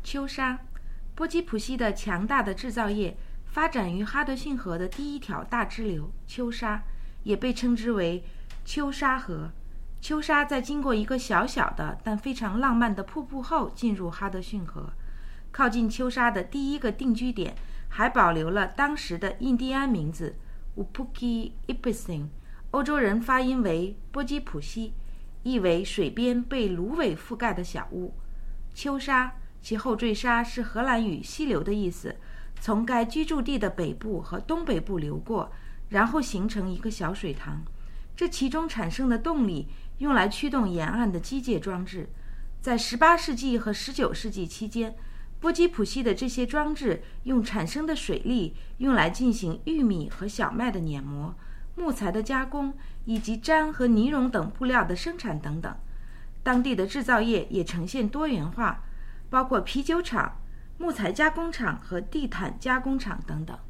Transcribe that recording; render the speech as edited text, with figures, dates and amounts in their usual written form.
丘沙。波基普西的强大的制造业发展于哈德逊河的第一条大支流丘沙，也被称之为丘沙河。丘沙在经过一个小小的但非常浪漫的瀑布后进入哈德逊河。靠近丘沙的第一个定居点还保留了当时的印第安名字 Upuki Ipising， 欧洲人发音为波基普西，意为水边被芦苇覆盖的小屋。丘沙其后缀沙是荷兰语溪流的意思，从该居住地的北部和东北部流过，然后形成一个小水塘。这其中产生的动力用来驱动沿岸的机械装置。在18世纪和19世纪期间，波基普西的这些装置用产生的水力用来进行玉米和小麦的碾磨、木材的加工以及毡和呢绒等布料的生产等等。当地的制造业也呈现多元化，包括啤酒厂、木材加工厂和地毯加工厂等等。